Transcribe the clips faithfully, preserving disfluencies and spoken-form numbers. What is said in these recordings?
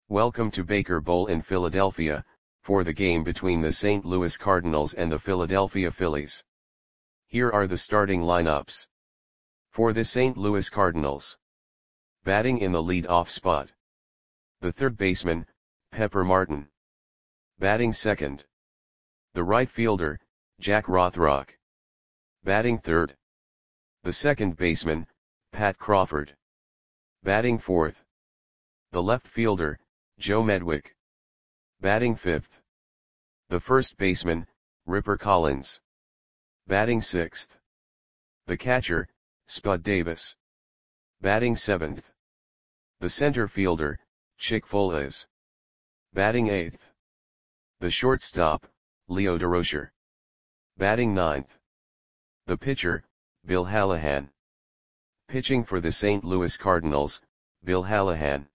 Welcome to Baker Bowl in Philadelphia, for the game between the Saint Louis Cardinals and the Philadelphia Phillies. Here are the starting lineups. For the Saint Louis Cardinals. Batting in the lead-off spot. The third baseman, Pepper Martin. Batting second. The right fielder, Jack Rothrock. Batting third. The second baseman, Pat Crawford. Batting fourth. The left fielder, Joe Medwick. Batting fifth. The first baseman, Ripper Collins. Batting sixth. The catcher, Spud Davis. Batting seventh. The center fielder, Chick Foales. Batting eighth. The shortstop, Leo Durocher. Batting ninth. The pitcher, Bill Hallahan. Pitching for the Saint Louis Cardinals, Bill Hallahan.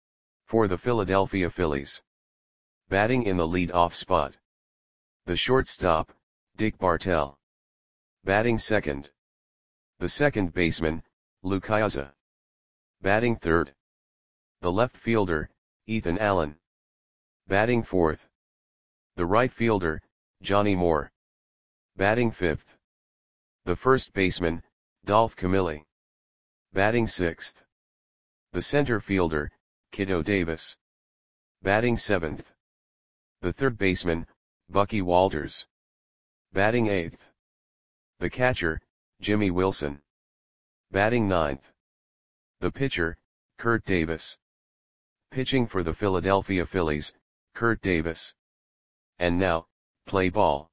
For the Philadelphia Phillies. Batting in the lead-off spot. The shortstop, Dick Bartell. Batting second. The second baseman, Lou Ciosa. Batting third. The left fielder, Ethan Allen. Batting fourth. The right fielder, Johnny Moore. Batting fifth. The first baseman, Dolph Camilli. Batting sixth. The center fielder, Kiddo Davis. Batting seventh. The third baseman, Bucky Walters. Batting eighth. The catcher, Jimmy Wilson. Batting ninth. The pitcher, Kurt Davis. Pitching for the Philadelphia Phillies, Kurt Davis. And now, play ball.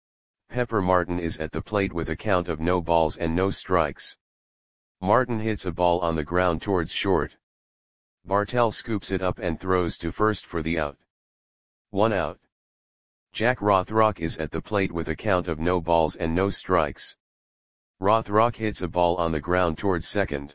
Pepper Martin is at the plate with a count of no balls and no strikes. Martin hits a ball on the ground towards short. Bartell scoops it up and throws to first for the out. One out. Jack Rothrock is at the plate with a count of no balls and no strikes. Rothrock hits a ball on the ground towards second.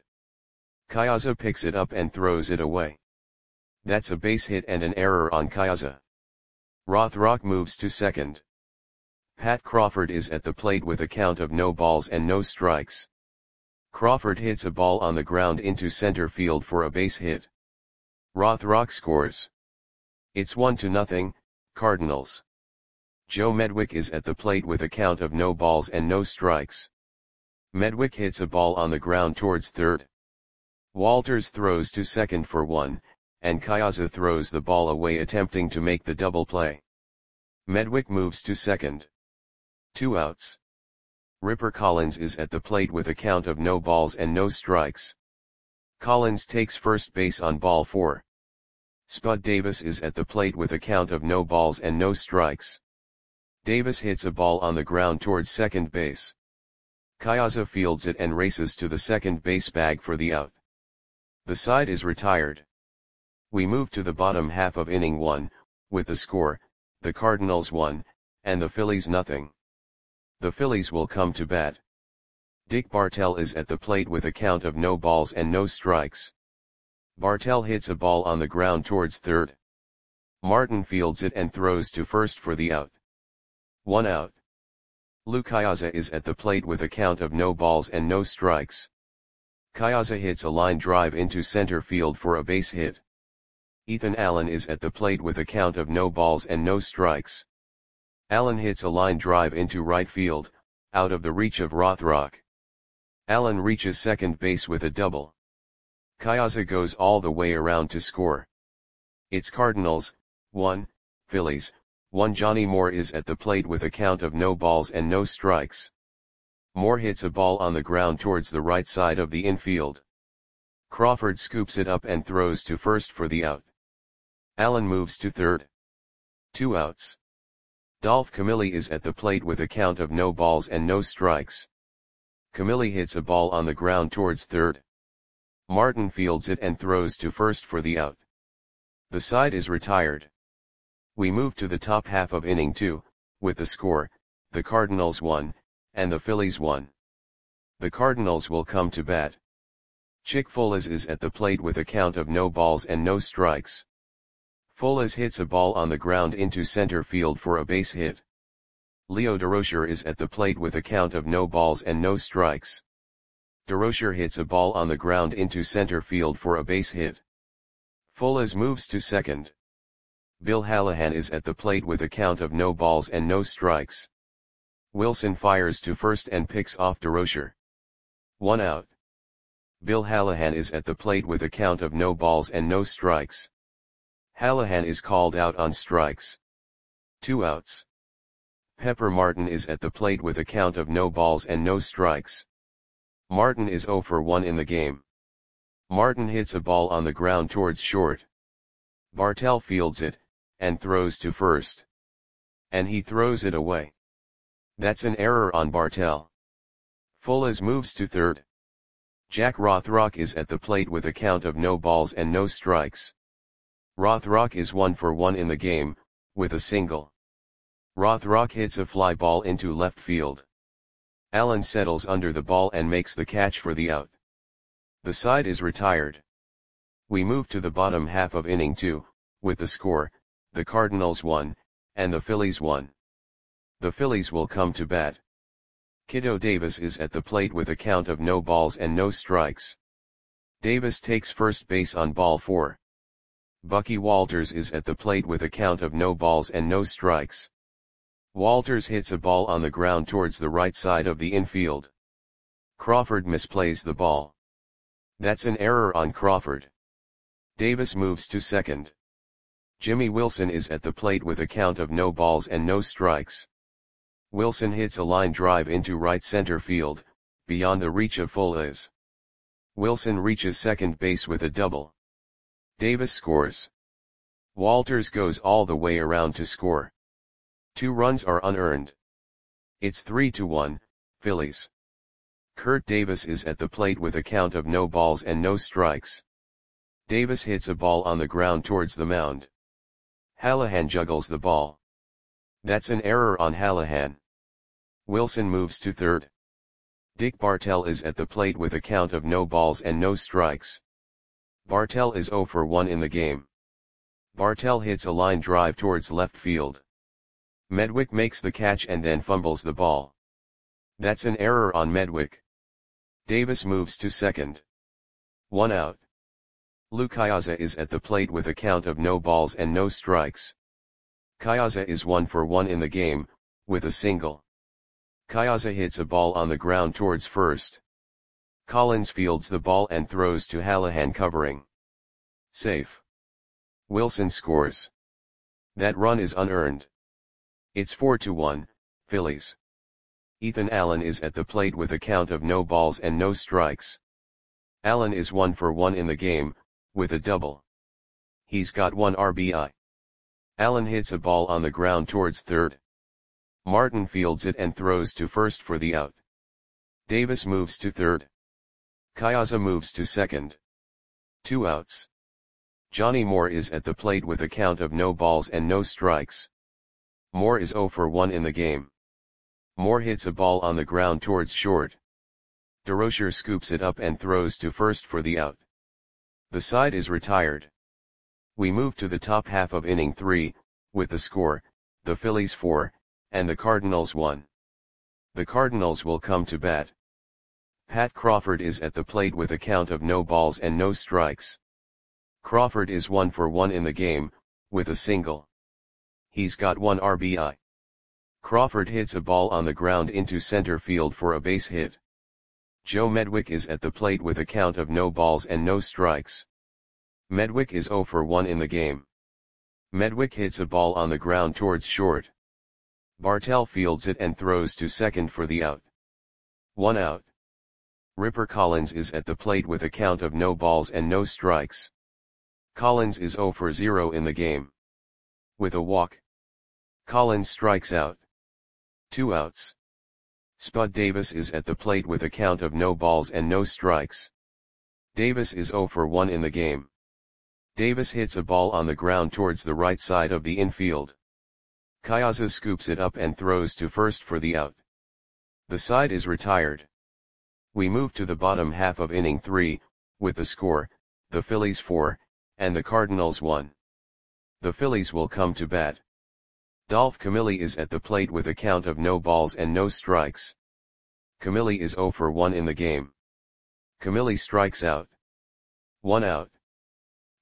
Ciosa picks it up and throws it away. That's a base hit and an error on Ciosa. Rothrock moves to second. Pat Crawford is at the plate with a count of no balls and no strikes. Crawford hits a ball on the ground into center field for a base hit. Rothrock scores. It's one to nothing, Cardinals. Joe Medwick is at the plate with a count of no balls and no strikes. Medwick hits a ball on the ground towards third. Walters throws to second for one, and Ciosa throws the ball away attempting to make the double play. Medwick moves to second. Two outs. Ripper Collins is at the plate with a count of no balls and no strikes. Collins takes first base on ball four. Spud Davis is at the plate with a count of no balls and no strikes. Davis hits a ball on the ground towards second base. Ciosa fields it and races to the second base bag for the out. The side is retired. We move to the bottom half of inning one, with the score, the Cardinals one, and the Phillies nothing. The Phillies will come to bat. Dick Bartell is at the plate with a count of no balls and no strikes. Bartell hits a ball on the ground towards third. Martin fields it and throws to first for the out. One out. Lou Ciosa is at the plate with a count of no balls and no strikes. Ciosa hits a line drive into center field for a base hit. Ethan Allen is at the plate with a count of no balls and no strikes. Allen hits a line drive into right field, out of the reach of Rothrock. Allen reaches second base with a double. Ciosa goes all the way around to score. It's Cardinals, one, Phillies, one. Johnny Moore is at the plate with a count of no balls and no strikes. Moore hits a ball on the ground towards the right side of the infield. Crawford scoops it up and throws to first for the out. Allen moves to third. Two outs. Dolph Camilli is at the plate with a count of no balls and no strikes. Camilli hits a ball on the ground towards third. Martin fields it and throws to first for the out. The side is retired. We move to the top half of inning two, with the score, the Cardinals one, and the Phillies one. The Cardinals will come to bat. Chick Foales is at the plate with a count of no balls and no strikes. Foales hits a ball on the ground into center field for a base hit. Leo Durocher is at the plate with a count of no balls and no strikes. Durocher hits a ball on the ground into center field for a base hit. Fullers moves to second. Bill Hallahan is at the plate with a count of no balls and no strikes. Wilson fires to first and picks off DeRocher. One out. Bill Hallahan is at the plate with a count of no balls and no strikes. Hallahan is called out on strikes. Two outs. Pepper Martin is at the plate with a count of no balls and no strikes. Martin is oh for one in the game. Martin hits a ball on the ground towards short. Bartell fields it, and throws to first. And he throws it away. That's an error on Bartell. Fullers moves to third. Jack Rothrock is at the plate with a count of no balls and no strikes. Rothrock is one for one in the game, with a single. Rothrock hits a fly ball into left field. Allen settles under the ball and makes the catch for the out. The side is retired. We move to the bottom half of inning two, with the score, the Cardinals won, and the Phillies won. The Phillies will come to bat. Kiddo Davis is at the plate with a count of no balls and no strikes. Davis takes first base on ball four. Bucky Walters is at the plate with a count of no balls and no strikes. Walters hits a ball on the ground towards the right side of the infield. Crawford misplays the ball. That's an error on Crawford. Davis moves to second. Jimmy Wilson is at the plate with a count of no balls and no strikes. Wilson hits a line drive into right center field, beyond the reach of Fullers. Wilson reaches second base with a double. Davis scores. Walters goes all the way around to score. Two runs are unearned. It's three to one, Phillies. Kurt Davis is at the plate with a count of no balls and no strikes. Davis hits a ball on the ground towards the mound. Hallahan juggles the ball. That's an error on Hallahan. Wilson moves to third. Dick Bartell is at the plate with a count of no balls and no strikes. Bartell is oh for one in the game. Bartell hits a line drive towards left field. Medwick makes the catch and then fumbles the ball. That's an error on Medwick. Davis moves to second. One out. Lou Kayaza is at the plate with a count of no balls and no strikes. Kayaza is one for one in the game, with a single. Kayaza hits a ball on the ground towards first. Collins fields the ball and throws to Hallahan covering. Safe. Wilson scores. That run is unearned. It's four to one, Phillies. Ethan Allen is at the plate with a count of no balls and no strikes. Allen is one for one in the game, with a double. He's got one R B I. Allen hits a ball on the ground towards third. Martin fields it and throws to first for the out. Davis moves to third. Kayaza moves to second. Two outs. Johnny Moore is at the plate with a count of no balls and no strikes. Moore is oh for one in the game. Moore hits a ball on the ground towards short. DeRocher scoops it up and throws to first for the out. The side is retired. We move to the top half of inning three, with the score, the Phillies four, and the Cardinals one. The Cardinals will come to bat. Pat Crawford is at the plate with a count of no balls and no strikes. Crawford is one for one in the game, with a single. He's got one R B I. Crawford hits a ball on the ground into center field for a base hit. Joe Medwick is at the plate with a count of no balls and no strikes. Medwick is oh for one in the game. Medwick hits a ball on the ground towards short. Bartell fields it and throws to second for the out. One out. Ripper Collins is at the plate with a count of no balls and no strikes. Collins is oh for zero in the game. With a walk. Collins strikes out. Two outs. Spud Davis is at the plate with a count of no balls and no strikes. Davis is oh for one in the game. Davis hits a ball on the ground towards the right side of the infield. Kayaza scoops it up and throws to first for the out. The side is retired. We move to the bottom half of inning three, with the score, the Phillies four, and the Cardinals one. The Phillies will come to bat. Dolph Camilli is at the plate with a count of no balls and no strikes. Camilli is oh for one in the game. Camilli strikes out. One out.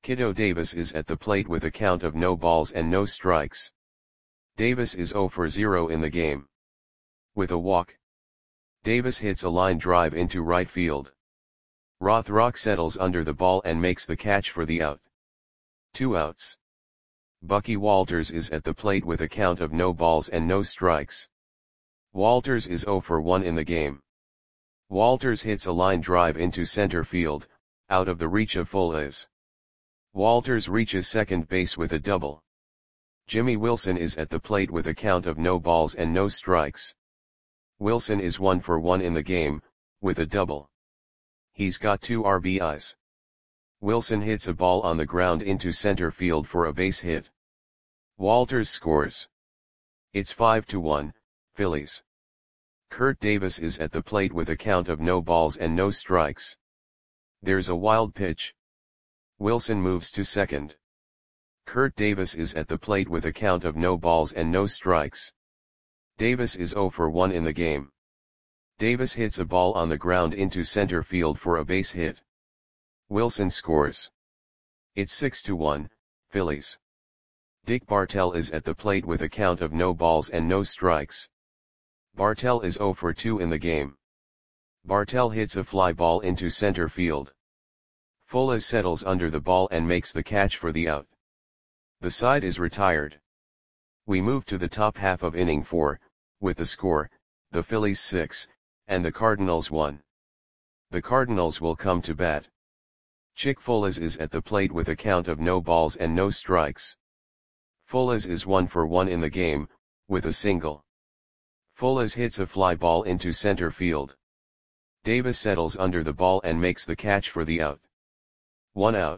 Kiddo Davis is at the plate with a count of no balls and no strikes. Davis is zero for zero in the game. With a walk, Davis hits a line drive into right field. Rothrock settles under the ball and makes the catch for the out. Two outs. Bucky Walters is at the plate with a count of no balls and no strikes. Walters is zero for one in the game. Walters hits a line drive into center field, out of the reach of Fullers. Walters reaches second base with a double. Jimmy Wilson is at the plate with a count of no balls and no strikes. Wilson is one for one in the game, with a double. He's got two R B Is. Wilson hits a ball on the ground into center field for a base hit. Walters scores. It's five to one, Phillies. Kurt Davis is at the plate with a count of no balls and no strikes. There's a wild pitch. Wilson moves to second. Kurt Davis is at the plate with a count of no balls and no strikes. Davis is zero for one in the game. Davis hits a ball on the ground into center field for a base hit. Wilson scores. It's six to one, Phillies. Dick Bartell is at the plate with a count of no balls and no strikes. Bartell is zero for two in the game. Bartell hits a fly ball into center field. Fullers settles under the ball and makes the catch for the out. The side is retired. We move to the top half of inning four, with the score, the Phillies six, and the Cardinals one. The Cardinals will come to bat. Chick Fullers is at the plate with a count of no balls and no strikes. Fullers is one for one in the game, with a single. Fullers hits a fly ball into center field. Davis settles under the ball and makes the catch for the out. One out.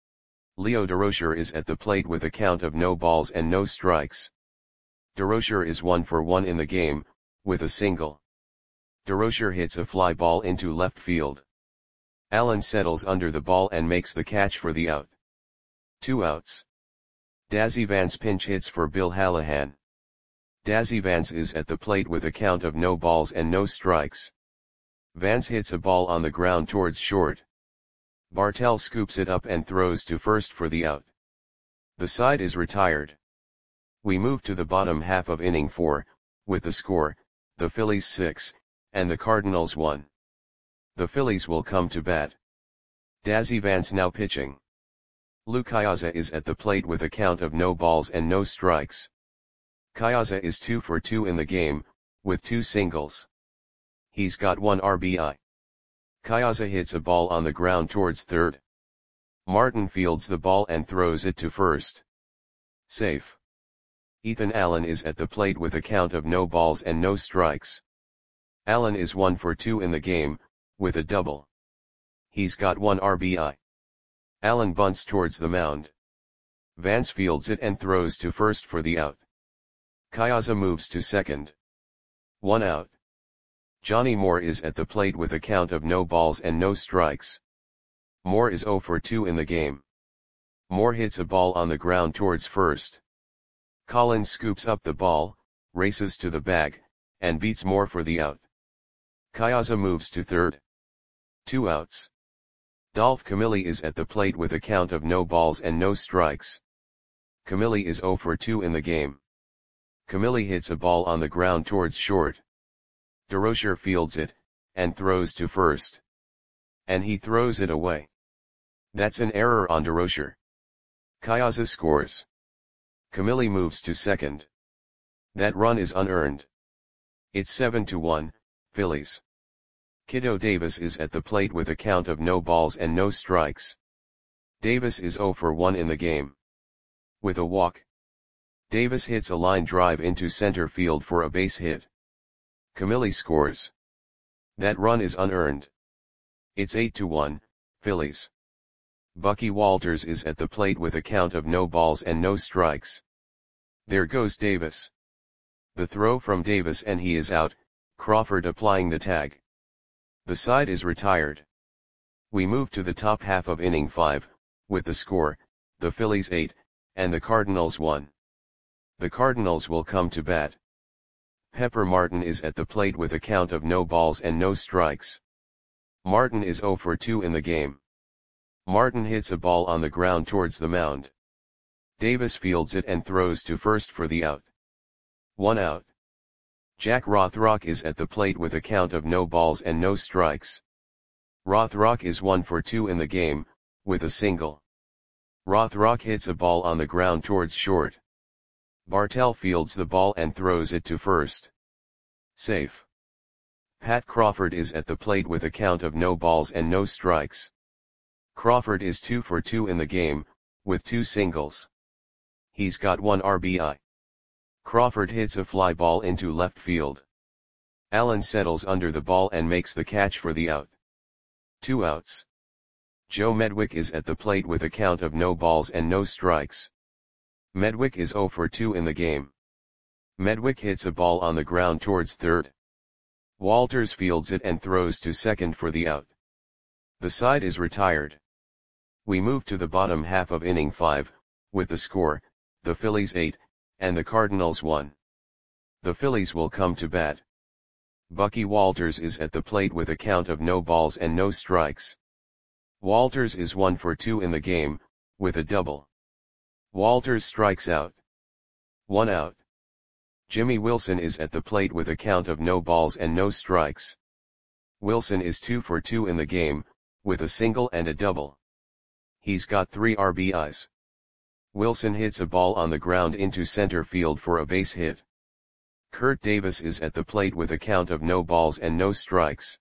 Leo Durocher is at the plate with a count of no balls and no strikes. Durocher is one for one in the game, with a single. Durocher hits a fly ball into left field. Allen settles under the ball and makes the catch for the out. Two outs. Dazzy Vance pinch hits for Bill Hallahan. Dazzy Vance is at the plate with a count of no balls and no strikes. Vance hits a ball on the ground towards short. Bartell scoops it up and throws to first for the out. The side is retired. We move to the bottom half of inning four, with the score, the Phillies six, and the Cardinals one. The Phillies will come to bat. Dazzy Vance now pitching. Lou Cayaza is at the plate with a count of no balls and no strikes. Cayaza is two for two in the game, with two singles. He's got one R B I. Cayaza hits a ball on the ground towards third. Martin fields the ball and throws it to first. Safe. Ethan Allen is at the plate with a count of no balls and no strikes. Allen is one for two in the game, with a double. He's got one R B I. Allen bunts towards the mound. Vance fields it and throws to first for the out. Cayaza moves to second. One out. Johnny Moore is at the plate with a count of no balls and no strikes. Moore is zero for two in the game. Moore hits a ball on the ground towards first. Collins scoops up the ball, races to the bag, and beats Moore for the out. Cayaza moves to third. Two outs. Dolph Camilli is at the plate with a count of no balls and no strikes. Camilli is zero for two in the game. Camilli hits a ball on the ground towards short. Durocher fields it, and throws to first. And he throws it away. That's an error on Durocher. Cayaza scores. Camilli moves to second. That run is unearned. It's seven to one, Phillies. Kiddo Davis is at the plate with a count of no balls and no strikes. Davis is zero for one in the game. With a walk, Davis hits a line drive into center field for a base hit. Camilli scores. That run is unearned. It's eight to one, Phillies. Bucky Walters is at the plate with a count of no balls and no strikes. There goes Davis. The throw from Davis and he is out, Crawford applying the tag. The side is retired. We move to the top half of inning five, with the score, the Phillies eight, and the Cardinals one. The Cardinals will come to bat. Pepper Martin is at the plate with a count of no balls and no strikes. Martin is zero for two in the game. Martin hits a ball on the ground towards the mound. Davis fields it and throws to first for the out. One out. Jack Rothrock is at the plate with a count of no balls and no strikes. Rothrock is one for two in the game, with a single. Rothrock hits a ball on the ground towards short. Bartell fields the ball and throws it to first. Safe. Pat Crawford is at the plate with a count of no balls and no strikes. Crawford is two for two in the game, with two singles. He's got one R B I. Crawford hits a fly ball into left field. Allen settles under the ball and makes the catch for the out. Two outs. Joe Medwick is at the plate with a count of no balls and no strikes. Medwick is zero for two in the game. Medwick hits a ball on the ground towards third. Walters fields it and throws to second for the out. The side is retired. We move to the bottom half of inning five, with the score, the Phillies eight, and the Cardinals one. The Phillies will come to bat. Bucky Walters is at the plate with a count of no balls and no strikes. Walters is one for two in the game, with a double. Walters strikes out. One out. Jimmy Wilson is at the plate with a count of no balls and no strikes. Wilson is two for two in the game, with a single and a double. He's got three R B Is. Wilson hits a ball on the ground into center field for a base hit. Kurt Davis is at the plate with a count of no balls and no strikes.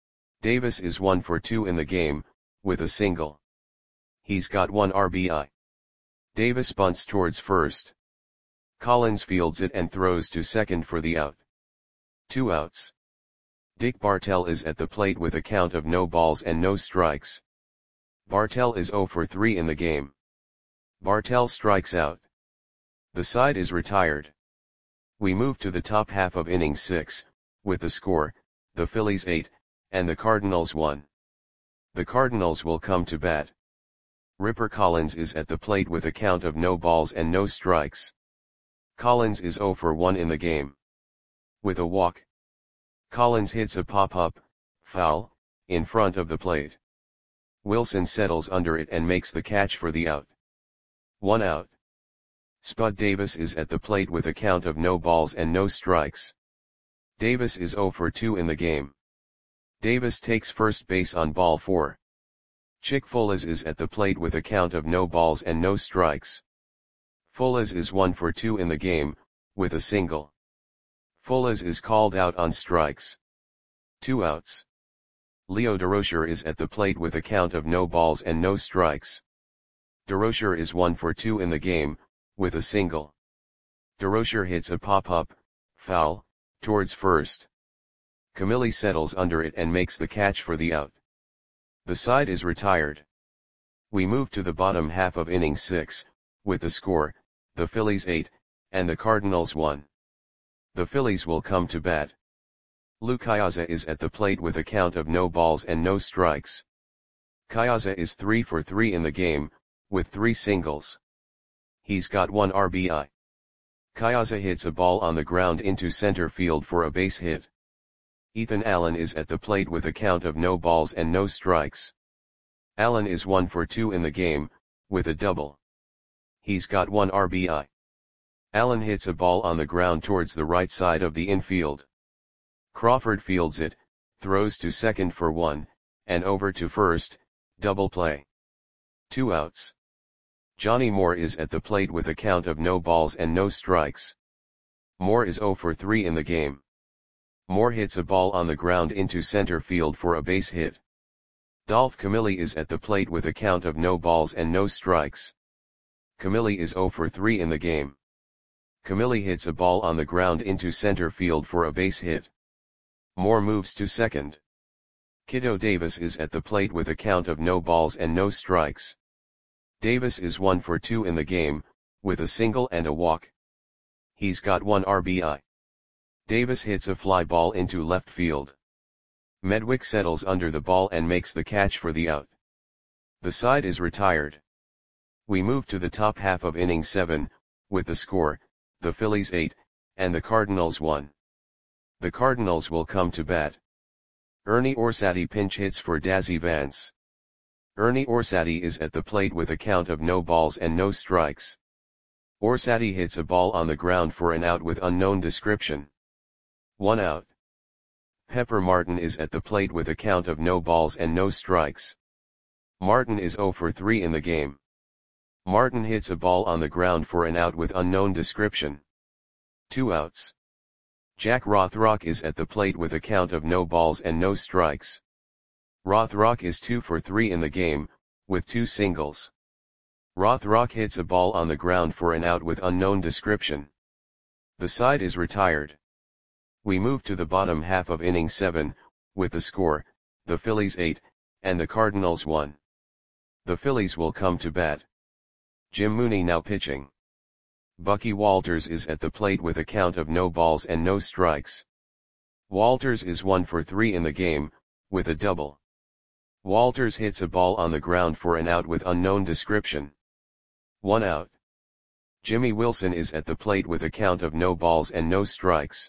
Davis is one for two in the game, with a single. He's got one R B I. Davis bunts towards first. Collins fields it and throws to second for the out. Two outs. Dick Bartell is at the plate with a count of no balls and no strikes. Bartell is zero for three in the game. Bartell strikes out. The side is retired. We move to the top half of inning six, with the score, the Phillies eight, and the Cardinals one. The Cardinals will come to bat. Ripper Collins is at the plate with a count of no balls and no strikes. Collins is zero for one in the game. With a walk. Collins hits a pop-up, foul, in front of the plate. Wilson settles under it and makes the catch for the out. One out. Spud Davis is at the plate with a count of no balls and no strikes. Davis is zero for two in the game. Davis takes first base on ball four. Chick Fullers is at the plate with a count of no balls and no strikes. Fullers is one for two in the game, with a single. Fullers is called out on strikes. Two outs. Leo Durocher is at the plate with a count of no balls and no strikes. Durocher is one for two in the game, with a single. Durocher hits a pop-up, foul, towards first. Camilli settles under it and makes the catch for the out. The side is retired. We move to the bottom half of inning six, with the score, the Phillies eight, and the Cardinals one. The Phillies will come to bat. Lou Cayaza is at the plate with a count of no balls and no strikes. Cayaza is three for three in the game, with three singles. He's got one R B I. Cayaza hits a ball on the ground into center field for a base hit. Ethan Allen is at the plate with a count of no balls and no strikes. Allen is one for two in the game, with a double. He's got one R B I. Allen hits a ball on the ground towards the right side of the infield. Crawford fields it, throws to second for one, and over to first, double play. Two outs. Johnny Moore is at the plate with a count of no balls and no strikes. Moore is zero for three in the game. Moore hits a ball on the ground into center field for a base hit. Dolph Camilli is at the plate with a count of no balls and no strikes. Camilli is zero for three in the game. Camilli hits a ball on the ground into center field for a base hit. Moore moves to second. Kiddo Davis is at the plate with a count of no balls and no strikes. Davis is one for two in the game, with a single and a walk. He's got one R B I. Davis hits a fly ball into left field. Medwick settles under the ball and makes the catch for the out. The side is retired. We move to the top half of inning seven, with the score, the Phillies eight, and the Cardinals one. The Cardinals will come to bat. Ernie Orsatti pinch hits for Dazzy Vance. Ernie Orsatti is at the plate with a count of no balls and no strikes. Orsatti hits a ball on the ground for an out with unknown description. One out. Pepper Martin is at the plate with a count of no balls and no strikes. Martin is zero for three in the game. Martin hits a ball on the ground for an out with unknown description. Two outs. Jack Rothrock is at the plate with a count of no balls and no strikes. Rothrock is two for three in the game, with two singles. Rothrock hits a ball on the ground for an out with unknown description. The side is retired. We move to the bottom half of inning seven, with the score, the Phillies eight, and the Cardinals one. The Phillies will come to bat. Jim Mooney now pitching. Bucky Walters is at the plate with a count of no balls and no strikes. Walters is one for three in the game, with a double. Walters hits a ball on the ground for an out with unknown description. One out. Jimmy Wilson is at the plate with a count of no balls and no strikes.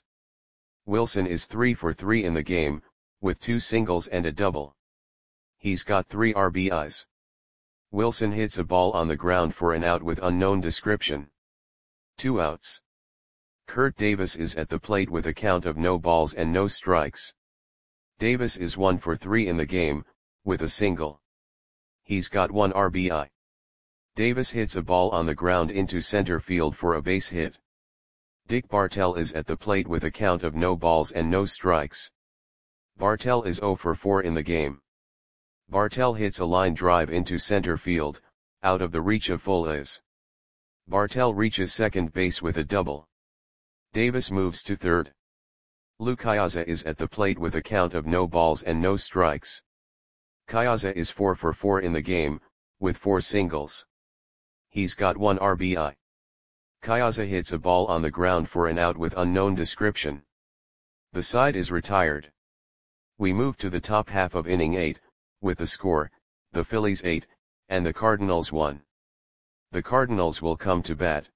Wilson is three for three in the game, with two singles and a double. He's got three R B Is. Wilson hits a ball on the ground for an out with unknown description. Two outs. Kurt Davis is at the plate with a count of no balls and no strikes. Davis is one for three in the game, with a single. He's got one R B I. Davis hits a ball on the ground into center field for a base hit. Dick Bartell is at the plate with a count of no balls and no strikes. Bartell is zero for four in the game. Bartell hits a line drive into center field, out of the reach of Fullez. Bartell reaches second base with a double. Davis moves to third. Lou Cayaza is at the plate with a count of no balls and no strikes. Cayaza is four for four in the game, with four singles. He's got one R B I. Cayaza hits a ball on the ground for an out with unknown description. The side is retired. We move to the top half of inning eight, with the score, the Phillies eight, and the Cardinals one. The Cardinals will come to bat.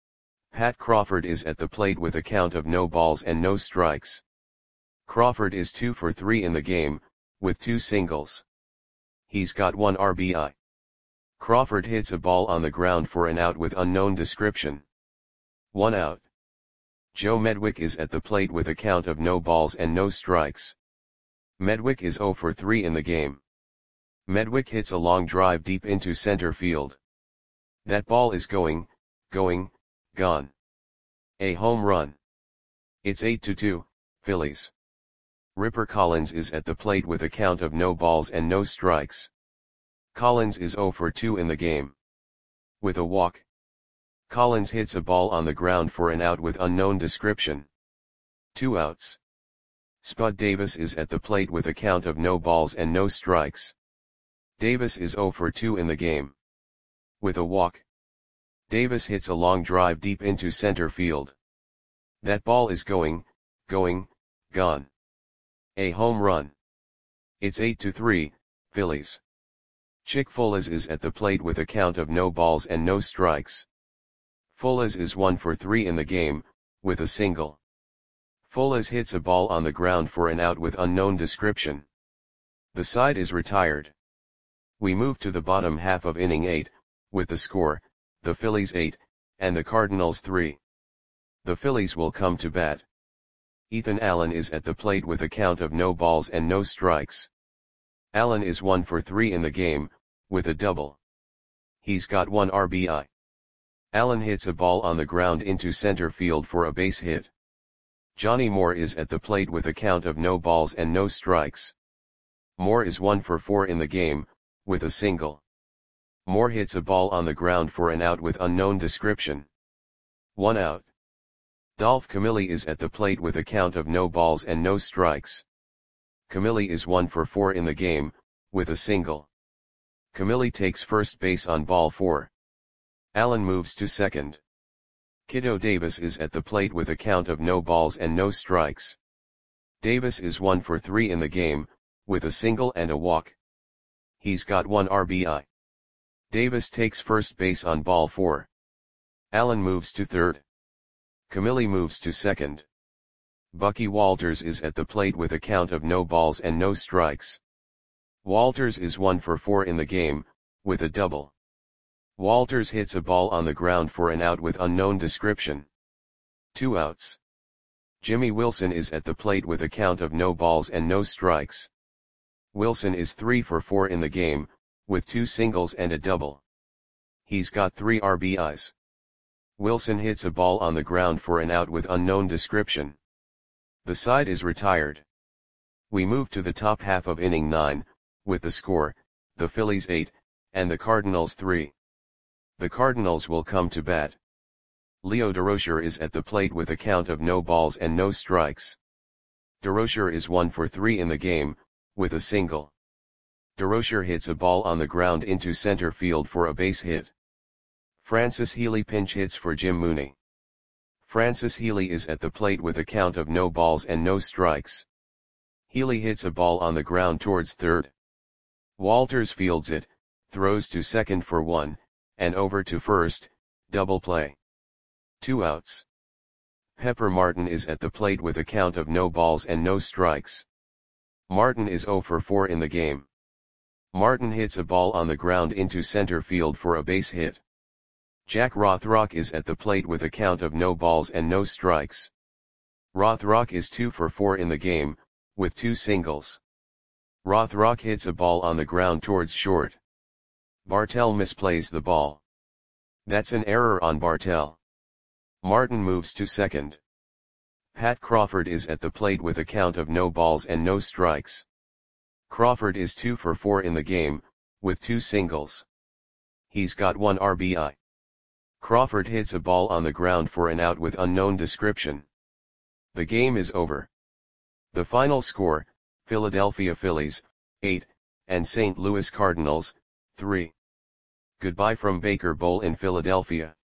Pat Crawford is at the plate with a count of no balls and no strikes. Crawford is two for three in the game, with two singles. He's got one R B I. Crawford hits a ball on the ground for an out with unknown description. One out. Joe Medwick is at the plate with a count of no balls and no strikes. Medwick is zero for three in the game. Medwick hits a long drive deep into center field. That ball is going, going, gone. A home run. It's eight to two, Phillies. Ripper Collins is at the plate with a count of no balls and no strikes. Collins is zero for two in the game. With a walk. Collins hits a ball on the ground for an out with unknown description. Two outs. Spud Davis is at the plate with a count of no balls and no strikes. Davis is zero for two in the game. With a walk. Davis hits a long drive deep into center field. That ball is going, going, gone. A home run. It's eight to three, Phillies. Chick Fullez is at the plate with a count of no balls and no strikes. Fullez is one for three in the game, with a single. Fullez hits a ball on the ground for an out with unknown description. The side is retired. We move to the bottom half of inning eight, with the score, the Phillies eight, and the Cardinals three. The Phillies will come to bat. Ethan Allen is at the plate with a count of no balls and no strikes. Allen is one for three in the game, with a double. He's got one R B I. Allen hits a ball on the ground into center field for a base hit. Johnny Moore is at the plate with a count of no balls and no strikes. Moore is one for four in the game, with a single. Moore hits a ball on the ground for an out with unknown description. One out. Dolph Camilli is at the plate with a count of no balls and no strikes. Camilli is one for four in the game, with a single. Camilli takes first base on ball four. Allen moves to second. Kiddo Davis is at the plate with a count of no balls and no strikes. Davis is one for three in the game, with a single and a walk. He's got one R B I. Davis takes first base on ball four. Allen moves to third. Camilli moves to second. Bucky Walters is at the plate with a count of no balls and no strikes. Walters is one for four in the game, with a double. Walters hits a ball on the ground for an out with unknown description. Two outs. Jimmy Wilson is at the plate with a count of no balls and no strikes. Wilson is three for four in the game, with two singles and a double. He's got three R B Is. Wilson hits a ball on the ground for an out with unknown description. The side is retired. We move to the top half of inning nine, with the score, the Phillies eight, and the Cardinals three. The Cardinals will come to bat. Leo Durocher is at the plate with a count of no balls and no strikes. Durocher is one for three in the game, with a single. Durocher hits a ball on the ground into center field for a base hit. Francis Healy pinch hits for Jim Mooney. Francis Healy is at the plate with a count of no balls and no strikes. Healy hits a ball on the ground towards third. Walters fields it, throws to second for one, and over to first, double play. Two outs. Pepper Martin is at the plate with a count of no balls and no strikes. Martin is zero for four in the game. Martin hits a ball on the ground into center field for a base hit. Jack Rothrock is at the plate with a count of no balls and no strikes. Rothrock is two for four in the game, with two singles. Rothrock hits a ball on the ground towards short. Bartell misplays the ball. That's an error on Bartell. Martin moves to second. Pat Crawford is at the plate with a count of no balls and no strikes. Crawford is two for four in the game, with two singles. He's got one R B I. Crawford hits a ball on the ground for an out with unknown description. The game is over. The final score, Philadelphia Phillies, eight, and Saint Louis Cardinals, three. Goodbye from Baker Bowl in Philadelphia.